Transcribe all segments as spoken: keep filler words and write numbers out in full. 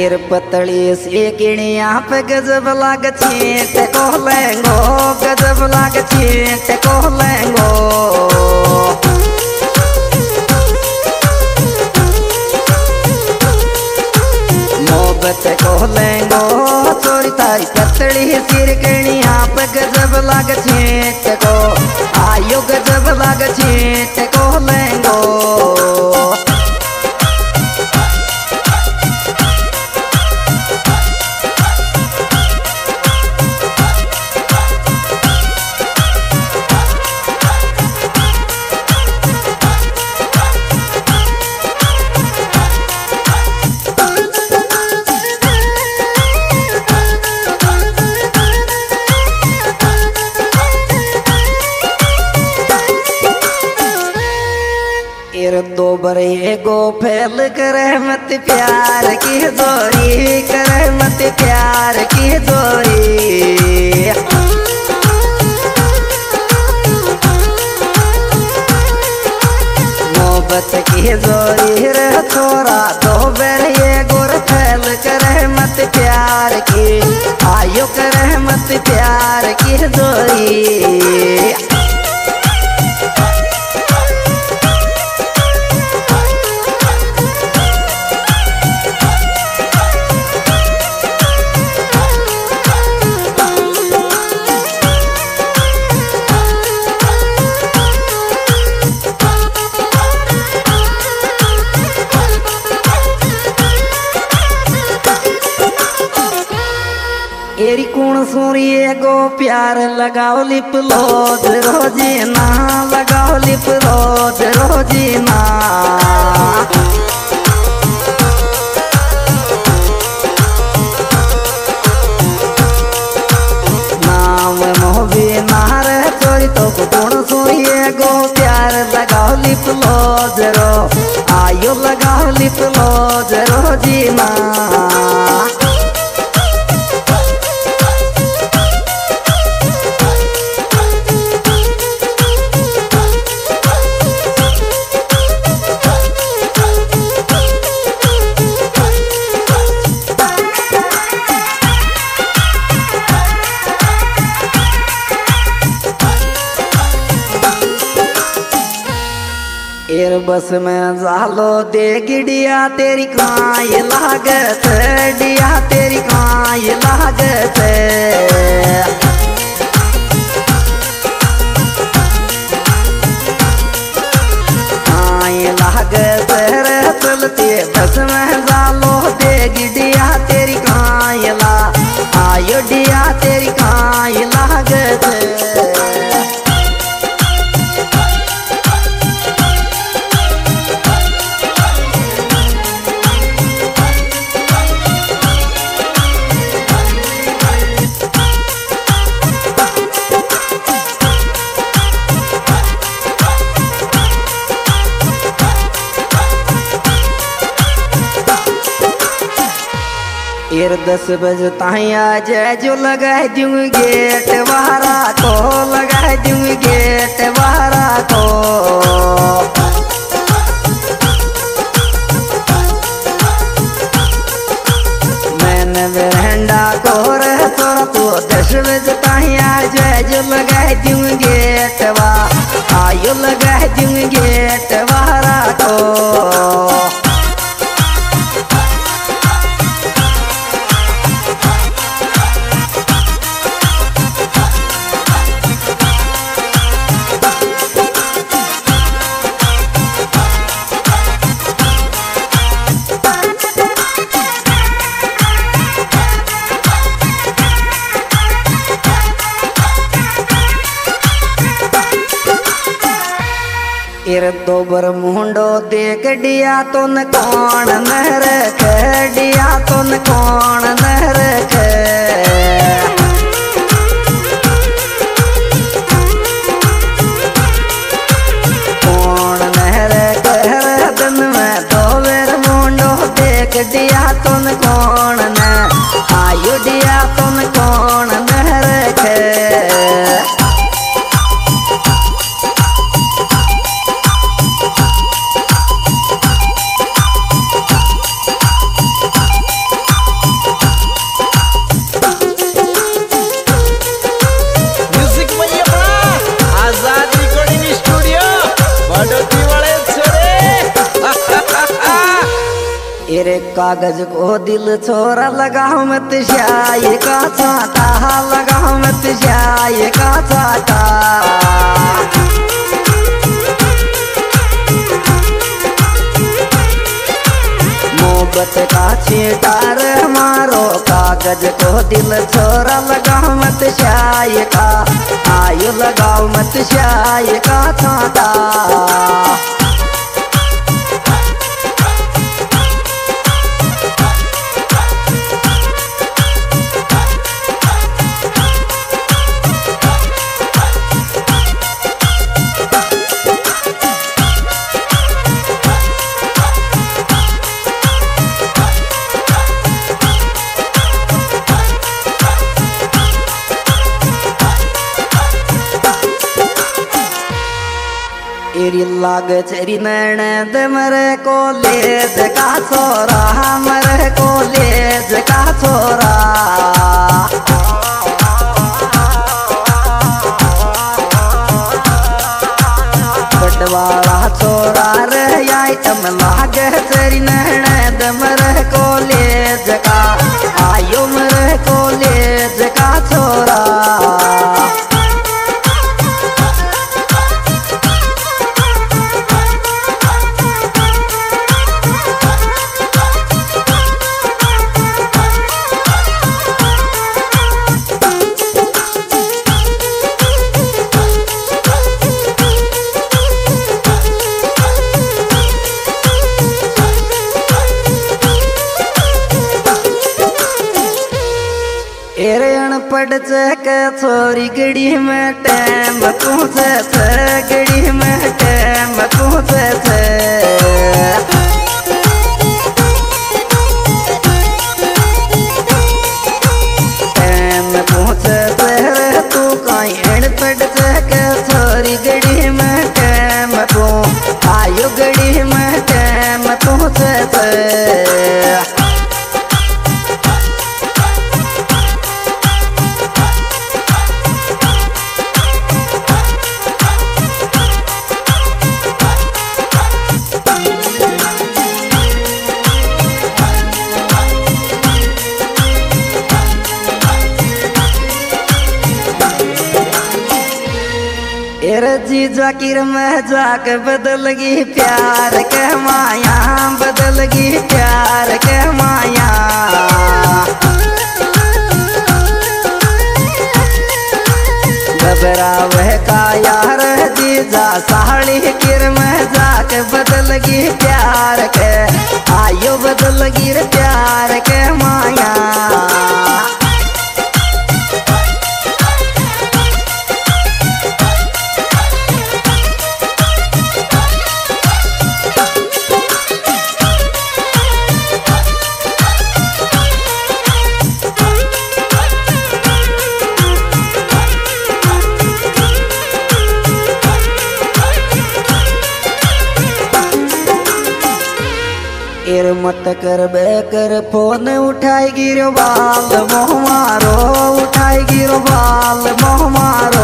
एर पतली सी किणिया पे गजब लाग छीट को लेंगो, गजब लाग छीट को लेंगो। मोहब्बत को लेंगो चोरी तारी पतली सिर किणिया पे गजब लाग छीट को, आयो गजब लाग छीट को लेंगो। दो बरे गो फैल करे मत प्यार की जोरी, करे मत प्यार की जोरी। मोहब्बत की जोरी रे छोरा, दो बरे गोर फैल करे मत प्यार की, आयो करे मत प्यार की जोरी। एरी कौन सूरिये गो प्यार लगाओ लिप लोज रोजीना, लगाओ लिप लोज रोजीना। नाम मोहबी नार चोरी तो कौन सूरिये गो प्यार लगाओ लिप लोज रो, आयो लगाओ लिप लोज रोजीना। एर बस में जालो दे गिडिया तेरी काई लागत, डिया तेरी काई लागत। काई लागत रे चलते बस में जालो दे गिडिया तेरी काई ला, आयो डिया तेरी काई लागत। एर दस बजे ताई आज जो लगा दूँ गेट वारा को, लगा दूँ गेट वारा को। मैंने बेरंडा को रे थोड़ा तो दस बजे ताई आज जो लगा दूँ गेट वा, आयो लगा दूँ गेट वारा को। एर दोबर मुंडो देख डिया तो न कौन नहर खे, डिया तो न कौन नहर खे। कौन नहर कह दिन में दोबर मुंडो देख डिया तो न कौन न, आयु डिया तो न कौन नहर खे। एरे कागज को दिल छोरा लगाओ मत शाये का छाता लगाओ मत शाये का छाता मोहब्बत का छीटार मारो कागज को दिल छोरा लगाओ मत शाये का आयु लगाओ मत शाये का छाता एरी लाग चेरी नैन मरे को ले का छोरा मरे को ले का छोरा बटवाड़ा छोरा रे आई तम लाग चेरी नैन मरे को ले का आयो मरे को ले का छोरा एरे अनपढ़ चक छोरी गड़ी में टैम पहुँचे छे गड़ी में टैम पहुँचे छे टैम पहुँचे छे तू कहीं अनपढ़ चक छोरी गड़ी में टैम पहुँच आयो गड़ी में टैम पहुँचे छे एरे जीजा किर में जाक बदल गी प्यार के माया बदल गी प्यार के माया घबरा वह का यार जीजा साड़ी किर में जाक बदल गी प्यार के आयो बदल गिर प्यार के माया एर मत कर बेकर फोन उठाई गिरो बाल मोह मारो उठाई गिरो बाल मोह मारो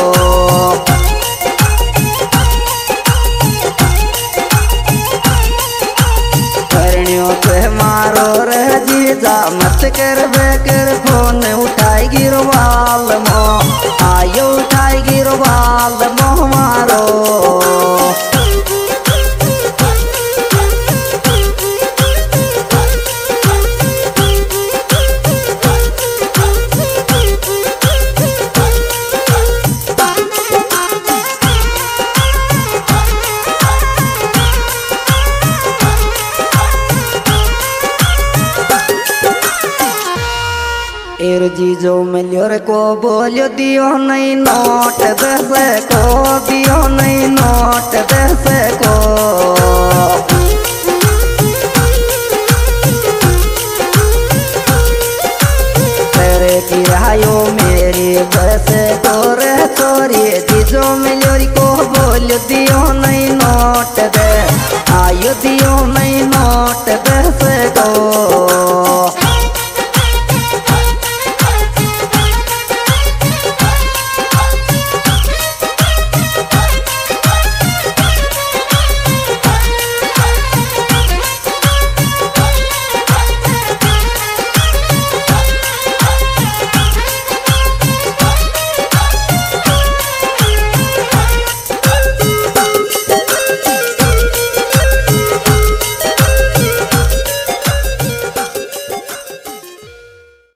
करनियो से मारो रह जीजा मत कर बेकर फोन उठाई गिरो बाल मोह आयो उठाई गिरो बाल मोह मारो एर जीजो मिलियो रे को बोलियो दियो नहीं नोट दस को दियो नहीं नोट दस को तेरे किरायो मेरी बस को रे चोरी जीजो मिलियो रे को बोलियो दियो नहीं नोट दे आयो दियो नहीं नोट